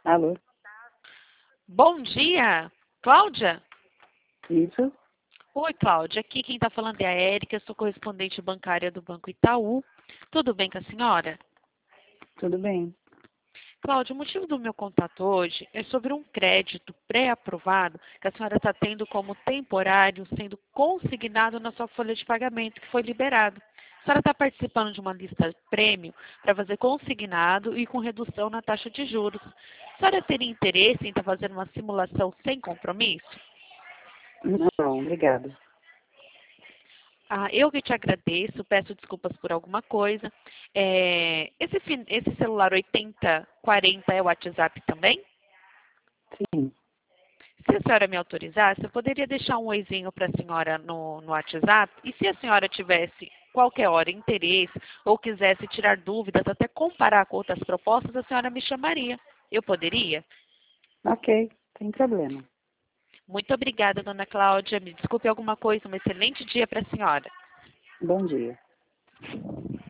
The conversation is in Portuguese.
Alô? Bom dia, Cláudia? Isso? Oi, Cláudia. Aqui quem está falando é a Érica, sou correspondente bancária do Banco Itaú. Tudo bem com a senhora? Tudo bem. Cláudia, o motivo do meu contato hoje é sobre um crédito pré-aprovado que a senhora está tendo como temporário, sendo consignado na sua folha de pagamento, que foi liberado. A senhora está participando de uma lista prêmio para fazer consignado e com redução na taxa de juros. A senhora teria interesse em estar fazendo uma simulação sem compromisso? Não, obrigado. Eu que te agradeço, peço desculpas por alguma coisa. Esse celular 8040 é o WhatsApp também? Sim. Se a senhora me autorizasse, eu poderia deixar um oizinho para a senhora no WhatsApp. E se a senhora tivesse qualquer hora interesse ou quisesse tirar dúvidas, até comparar com outras propostas, a senhora me chamaria. Eu poderia? Ok, sem problema. Muito obrigada, dona Cláudia. Me desculpe alguma coisa. Um excelente dia para a senhora. Bom dia.